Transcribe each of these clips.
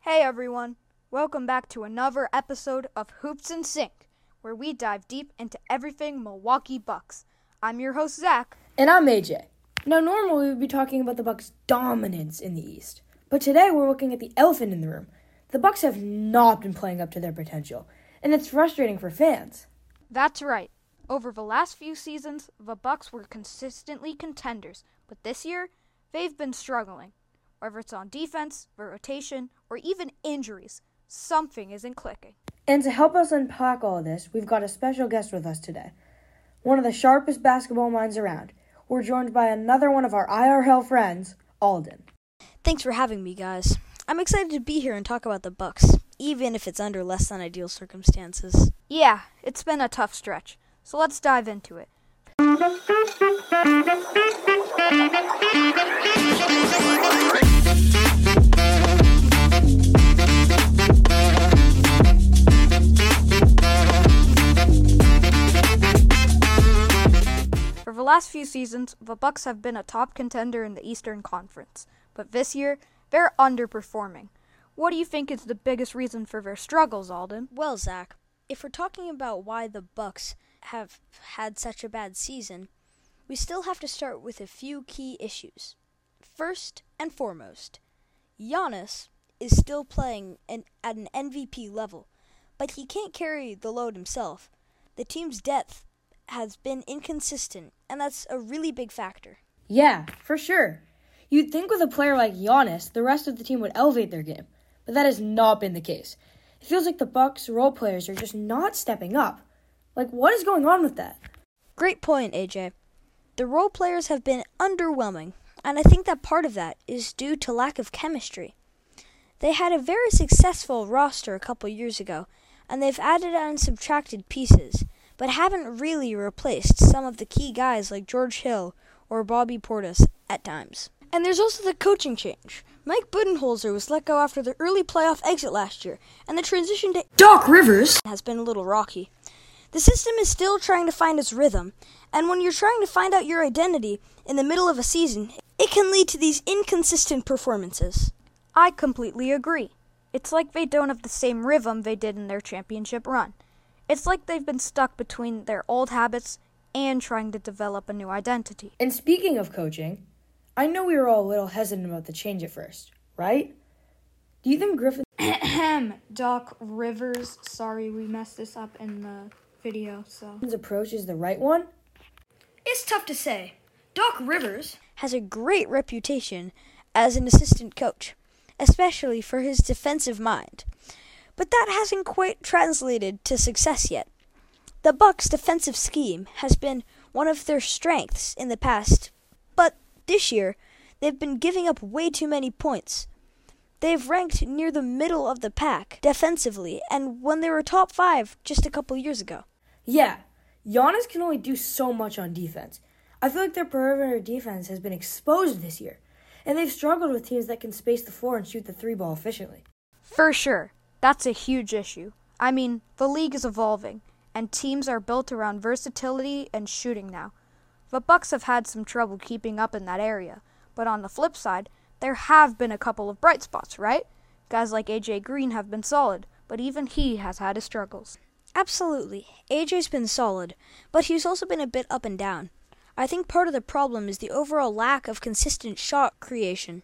Hey everyone, welcome back to another episode of Hoops and Sink, where we dive deep into everything Milwaukee Bucks. I'm your host Zach. And I'm AJ. Now normally we would be talking about the Bucks' dominance in the East, but today we're looking at the elephant in the room. The Bucks have not been playing up to their potential, and it's frustrating for fans. That's right. Over the last few seasons, the Bucks were consistently contenders, but this year, they've been struggling. Whether it's on defense, the rotation, or even injuries, something isn't clicking. And to help us unpack all of this, we've got a special guest with us today. One of the sharpest basketball minds around. We're joined by another one of our IRL friends, Alden. Thanks for having me, guys. I'm excited to be here and talk about the Bucks, even if it's under less than ideal circumstances. Yeah, it's been a tough stretch, so let's dive into it. For the last few seasons, the Bucks have been a top contender in the Eastern Conference, but this year, they're underperforming. What do you think is the biggest reason for their struggles, Alden? Well, Zach, if we're talking about why the Bucks have had such a bad season, we still have to start with a few key issues. First and foremost, Giannis is still playing at an MVP level, but he can't carry the load himself. The team's depth has been inconsistent, and that's a really big factor. Yeah, for sure. You'd think with a player like Giannis, the rest of the team would elevate their game, but that has not been the case. It feels like the Bucks' role players are just not stepping up. Like, what is going on with that? Great point, AJ. The role players have been underwhelming, and I think that part of that is due to lack of chemistry. They had a very successful roster a couple years ago, and they've added and subtracted pieces, but haven't really replaced some of the key guys like George Hill or Bobby Portis at times. And there's also the coaching change. Mike Budenholzer was let go after the early playoff exit last year, and the transition to Doc Rivers has been a little rocky. The system is still trying to find its rhythm, and when you're trying to find out your identity in the middle of a season, it can lead to these inconsistent performances. I completely agree. It's like they don't have the same rhythm they did in their championship run. It's like they've been stuck between their old habits and trying to develop a new identity. And speaking of coaching, I know we were all a little hesitant about the change at first, right? Do you think Griffin... Doc Rivers. Sorry, we messed this up in the video, so... ...'s approach is the right one? It's tough to say. Doc Rivers has a great reputation as an assistant coach, especially for his defensive mind. But that hasn't quite translated to success yet. The Bucks' defensive scheme has been one of their strengths in the past, but this year they've been giving up way too many points. They've ranked near the middle of the pack defensively, and when they were top 5 just a couple years ago. Yeah, Giannis can only do so much on defense. I feel like their perimeter defense has been exposed this year, and they've struggled with teams that can space the floor and shoot the 3-ball efficiently. For sure. That's a huge issue. I mean, the league is evolving, and teams are built around versatility and shooting now. The Bucks have had some trouble keeping up in that area, but on the flip side, there have been a couple of bright spots, right? Guys like AJ Green have been solid, but even he has had his struggles. Absolutely. AJ's been solid, but he's also been a bit up and down. I think part of the problem is the overall lack of consistent shot creation.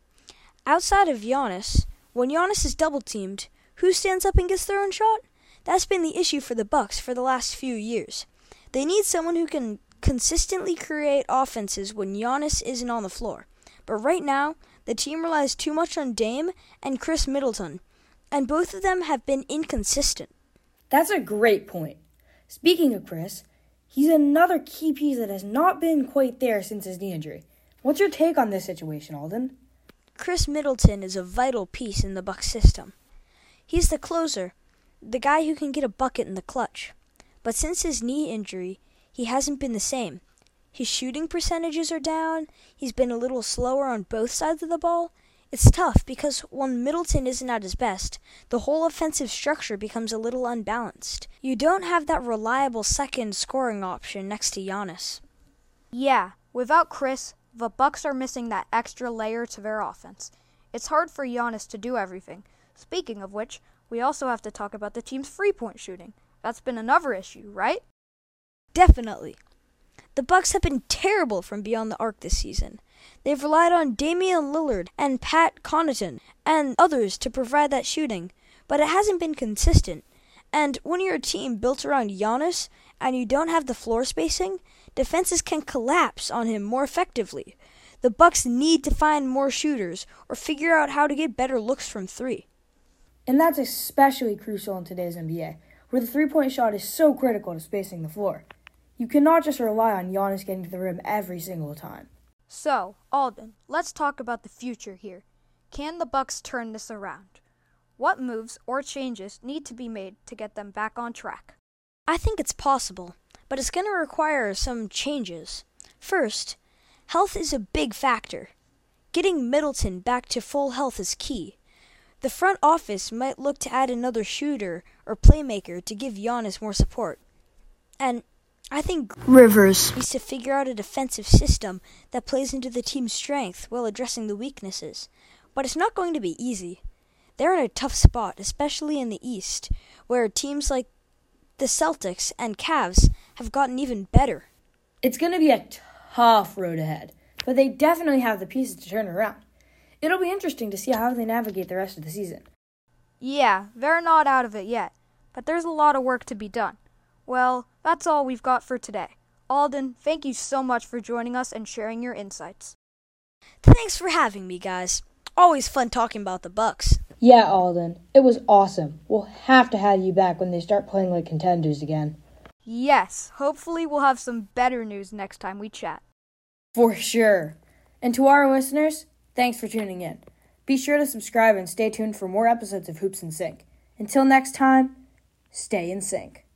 Outside of Giannis, when Giannis is double-teamed, who stands up and gets their own shot? That's been the issue for the Bucks for the last few years. They need someone who can consistently create offenses when Giannis isn't on the floor. But right now, the team relies too much on Dame and Chris Middleton, and both of them have been inconsistent. That's a great point. Speaking of Chris, he's another key piece that has not been quite there since his knee injury. What's your take on this situation, Alden? Chris Middleton is a vital piece in the Bucks system. He's the closer, the guy who can get a bucket in the clutch. But since his knee injury, he hasn't been the same. His shooting percentages are down, he's been a little slower on both sides of the ball. It's tough because when Middleton isn't at his best, the whole offensive structure becomes a little unbalanced. You don't have that reliable second scoring option next to Giannis. Yeah, without Chris, the Bucks are missing that extra layer to their offense. It's hard for Giannis to do everything, Speaking of which, we also have to talk about the team's three-point shooting. That's been another issue, right? Definitely. The Bucks have been terrible from beyond the arc this season. They've relied on Damian Lillard and Pat Connaughton and others to provide that shooting, but it hasn't been consistent. And when you're a team built around Giannis and you don't have the floor spacing, defenses can collapse on him more effectively. The Bucks need to find more shooters or figure out how to get better looks from three. And that's especially crucial in today's NBA, where the three-point shot is so critical to spacing the floor. You cannot just rely on Giannis getting to the rim every single time. So, Alden, let's talk about the future here. Can the Bucks turn this around? What moves or changes need to be made to get them back on track? I think it's possible, but it's going to require some changes. First, health is a big factor. Getting Middleton back to full health is key. The front office might look to add another shooter or playmaker to give Giannis more support. And I think Rivers needs to figure out a defensive system that plays into the team's strength while addressing the weaknesses. But it's not going to be easy. They're in a tough spot, especially in the East, where teams like the Celtics and Cavs have gotten even better. It's going to be a tough road ahead, but they definitely have the pieces to turn around. It'll be interesting to see how they navigate the rest of the season. Yeah, they're not out of it yet, but there's a lot of work to be done. Well, that's all we've got for today. Alden, thank you so much for joining us and sharing your insights. Thanks for having me, guys. Always fun talking about the Bucks. Yeah, Alden, it was awesome. We'll have to have you back when they start playing like contenders again. Yes, hopefully we'll have some better news next time we chat. For sure. And to our listeners, thanks for tuning in. Be sure to subscribe and stay tuned for more episodes of Hoops in Sync. Until next time, stay in sync.